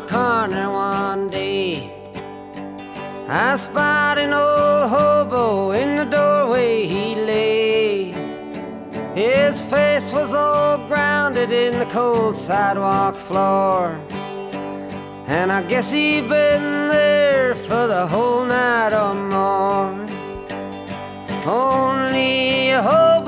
corner one day, I spied an old hobo. In the doorway he lay. His face was all grounded in the cold sidewalk floor, and I guess he'd been there for the whole night or more. Oh,